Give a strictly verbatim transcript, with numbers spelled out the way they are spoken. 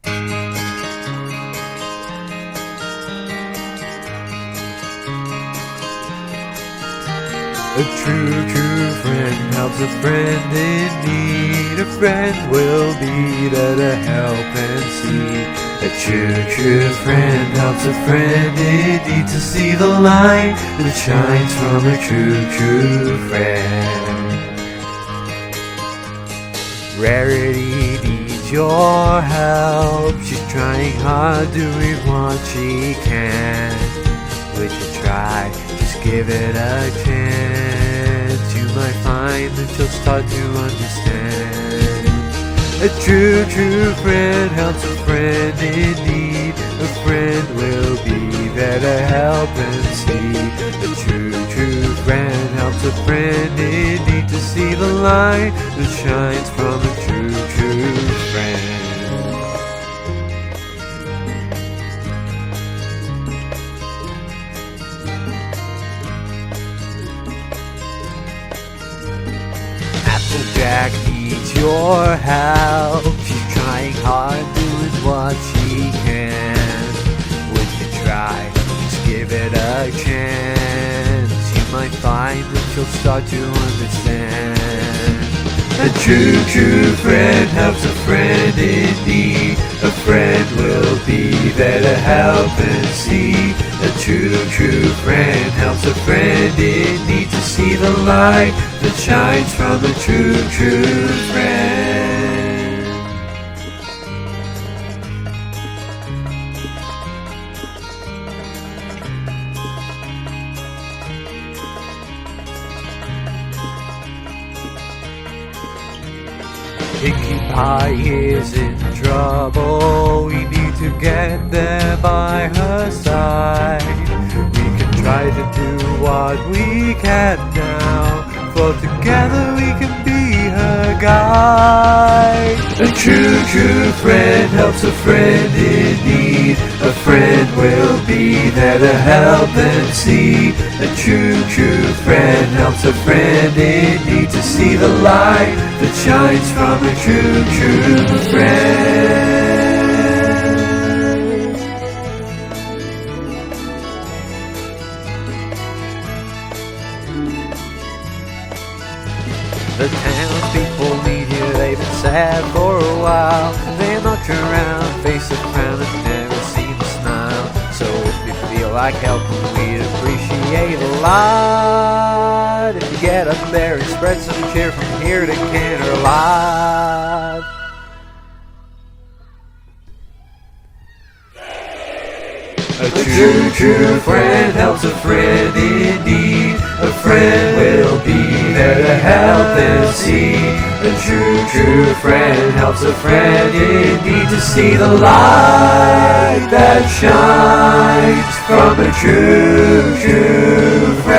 A true, true friend helps a friend in need. A friend will be there to help and see. A true, true friend helps a friend in need to see the light that shines from a true, true friend. Rarity needs your help. She's trying hard, doing what she can. Would you try? Just give it a chance. You might find that you'll start to understand. A true, true friend helps a friend in need. A friend will be there to help and see. A true, true friend helps a friend in need to see the light that shines from a true, true friend. Applejack needs your help. She's trying hard, doing what she can. Would you try? Just give it a chance. You might find that you'll start to understand. A true, true friend helps a friend in need. A friend will be there to help and see. A true, true friend helps a friend in need to see the light that shines from a true, true friend. Pinkie Pie is in trouble. We need to get there by her side. We can try to do what we can now, for together we can be her guide. A true, true friend helps a friend in need. A friend will be there to help and see. A true, true friend helps a friend in need to see the light that shines from a true, true friend. The townspeople meet here, they've been sad for a while. They knock around, face a frown and never seem to smile. So if you feel like helping, we'd appreciate a lot. If you get up there and spread some cheer from here to Canter Live. A true, true friend helps a friend in need. A friend will be there to help and see. A true, true friend helps a friend in need to see the light that shines from a true, true friend.